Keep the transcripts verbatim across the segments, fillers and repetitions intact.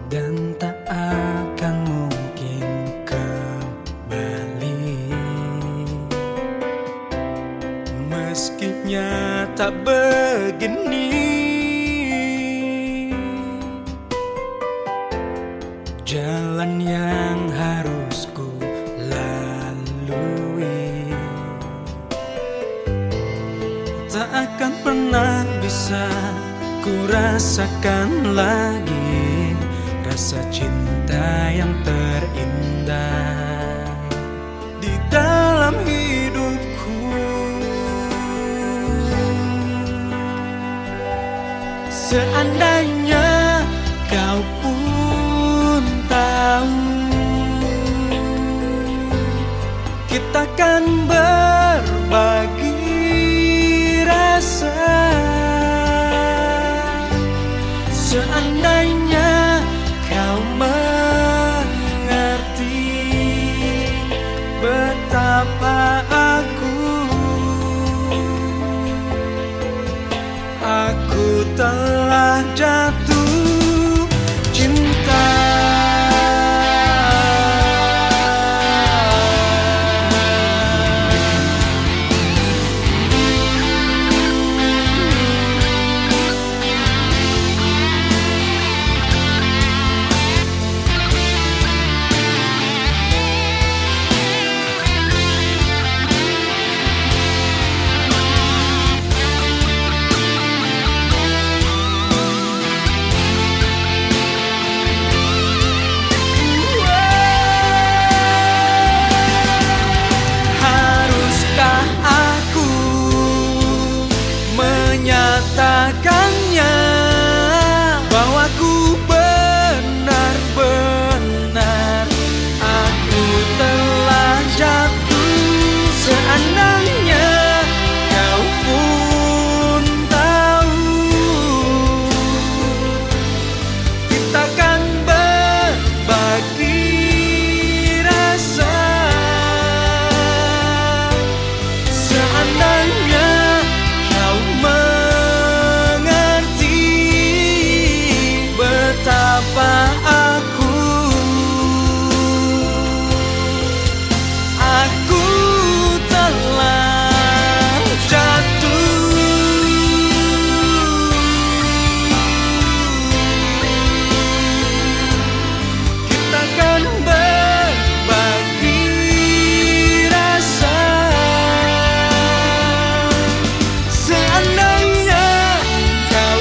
dan tak akan mungkin kembali. Meskinya tak begini, jalan yang harus ku lalui tak akan pernah bisa ku rasakan lagi rasa cinta yang terindah di dalam hidupku. Seandainya kau pun tahu, kita kan berbagi rasa. Seandainya kau mengerti betapa aku Aku telah jatuh cinta. Menyatakannya bahwa ku benar-benar aku telah jatuh. Seandainya kau pun tahu, kita kan berbagi rasa. Seandainya betapa aku Aku telah jatuh. Kita kan berbagi rasa. Seandainya kau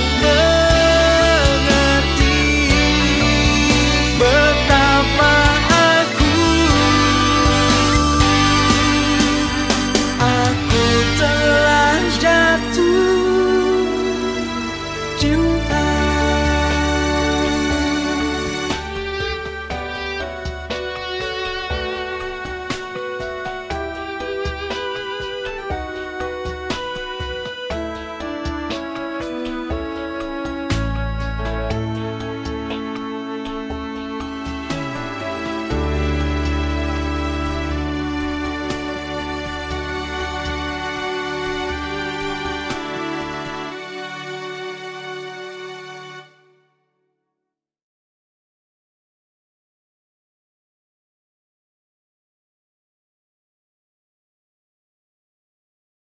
cinta.